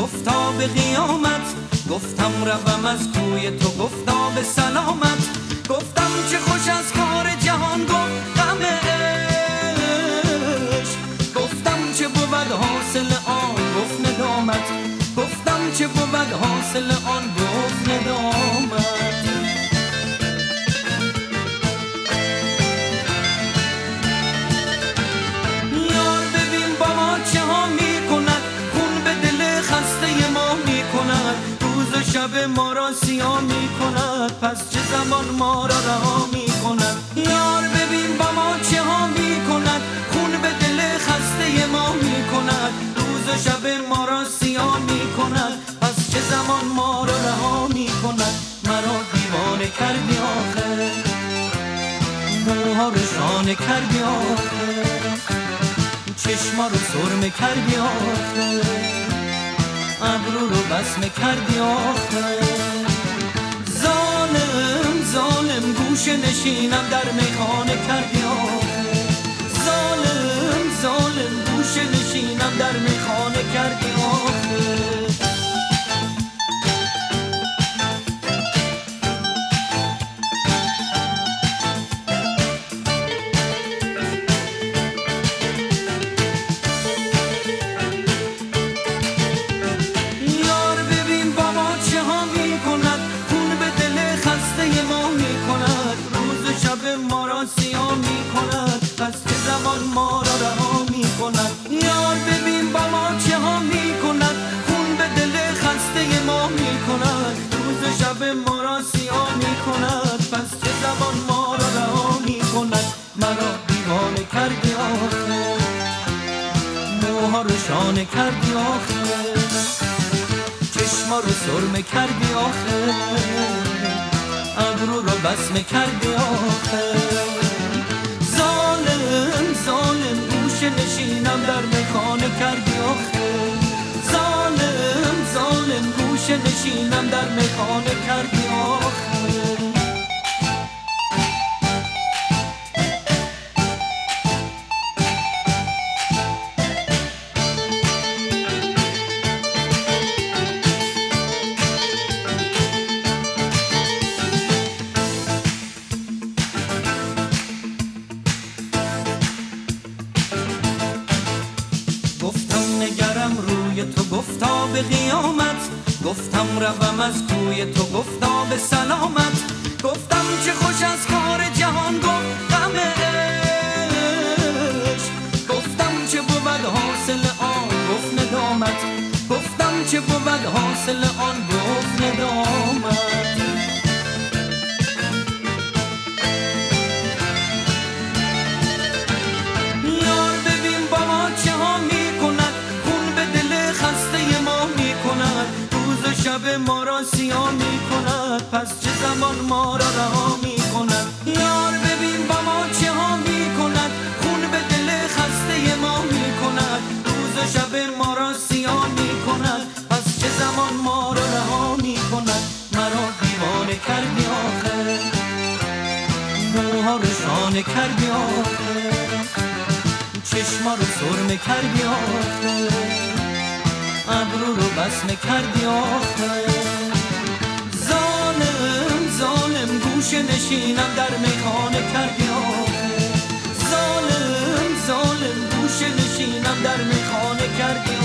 گفتا به قیامت، گفتم روم از کوی تو گفتا به سلامت. گفتم چه خوش از کار جهان گفت غم عشق، گفتم چه بود حاصل آن گفت ندامت، گفتم چه بود حاصل آن گفت ندامت. یار ببین با ما چه ها می کند، خون به دل خسته ما می کند، روز و شب ما را سیاه می کند، پس چه زمان ما را رها می کند. یار ببین با ما چه ها می کند، خون به دل خسته ما می کند، روز و شب ما را سیاه می کند، پس چه زمان ما را رها می کند. مرا دیوانه کردی آخر، موها رو شانه کردی آخر، چشما رو سرمه کردی آخر، ابرو رو بسمه کردی آخر. ظالم ظالم گوشه نشینم در میخانه کردی آخر، ظالم ظالم گوشه نشینم در میخانه کردی آخر. ما را سیاه می کند، پس چه زمان ما را رها می کند. یار ببین با ما چه ها می کند، خون به دل خسته ما می کند، روز و شب ما را سیاه می کند، پس چه زمان ما را رها می کند. مرا دیوانه کردی آخر، موها رو شانه کردی آخر، چشما رو سرمه کردی آخر، ابرو رو بسمه کردی آخر. ظالم ظالم گوشه نشینم در میخانه کردی آخر، ظالم ظالم گوشه نشینم در میخانه کردی آخر. تو گفتا به قیامت، گفتم روم از کوی تو گفتا به سلامت. گفتم چه خوش از کار جهان گفت غم عشق، گفتم چه بود حاصل آن گفت ندامت، گفتم چه بود حاصل آن گفت ندامت. یار ببین با ما چه ها می کند، خسته ما می کند، روز و شب ما را سیاه می کند، پس چه زمان ما را رها می کند. یار ببین با ما چه ها می کند، خون به دل خسته ما می کند، روز و شب ما را سیاه می کند، پس چه زمان ما را رها می کند. مرا دیوانه کردی آخر، موها رو شانه کردی آخر، چشما رو سرمه کردی آخر، ابرو رو بسمه کردی آخر. ظالم ظالم گوشه نشینم در میخانه کردی آخر، ظالم ظالم گوشه نشینم در میخانه کردی آخر.